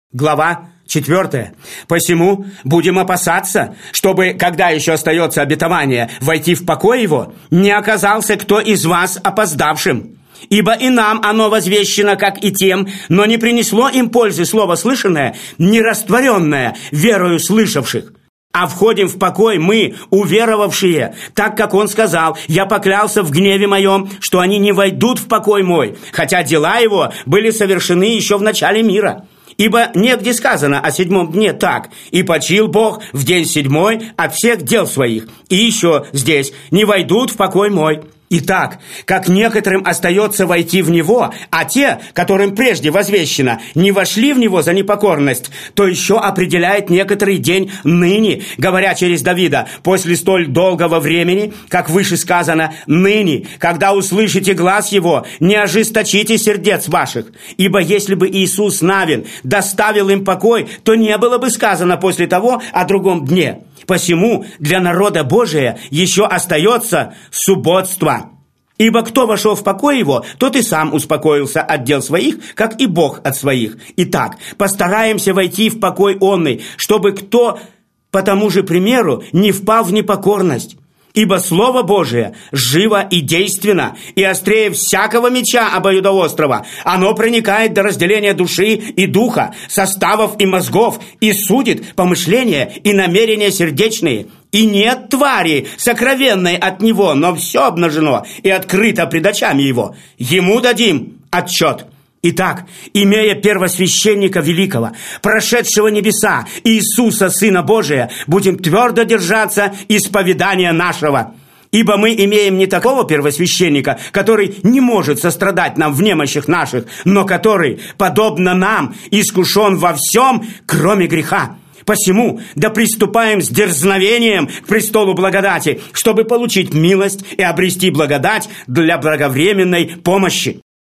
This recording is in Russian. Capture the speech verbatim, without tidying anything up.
Глава четвертая. «Посему будем опасаться, чтобы, когда еще остается обетование, войти в покой его, не оказался кто из вас опоздавшим. Ибо и нам оно возвещено, как и тем, но не принесло им пользы слово слышанное, не растворенное верою слышавших. А входим в покой мы, уверовавшие, так как он сказал: я поклялся в гневе моем, что они не войдут в покой мой, хотя дела его были совершены еще в начале мира. Ибо негде сказано о седьмом дне так: и почил Бог в день седьмой от всех дел своих. И еще здесь: не войдут в покой мой. Итак, как некоторым остается войти в него, а те, которым прежде возвещено, не вошли в него за непокорность, то еще определяет некоторый день ныне, говоря через Давида: после столь долгого времени, как выше сказано, ныне, когда услышите глас его, не ожесточите сердец ваших. Ибо если бы Иисус Навин доставил им покой, то не было бы сказано после того о другом дне. Посему для народа Божия еще остается субботство. Ибо кто вошел в покой его, тот и сам успокоился от дел своих, как и Бог от своих. Итак, постараемся войти в покой онный, чтобы кто по тому же примеру не впал в непокорность. Ибо Слово Божие живо и действенно, и острее всякого меча обоюдоострого. Оно проникает до разделения души и духа, составов и мозгов, и судит помышления и намерения сердечные. И нет твари, сокровенной от него, но все обнажено и открыто пред очами его. Ему дадим отчет. Итак, имея первосвященника великого, прошедшего небеса, Иисуса, Сына Божия, будем твердо держаться исповедания нашего. Ибо мы имеем не такого первосвященника, который не может сострадать нам в немощах наших, но который, подобно нам, искушен во всем, кроме греха. Посему да приступаем с дерзновением к престолу благодати, чтобы получить милость и обрести благодать для благовременной помощи.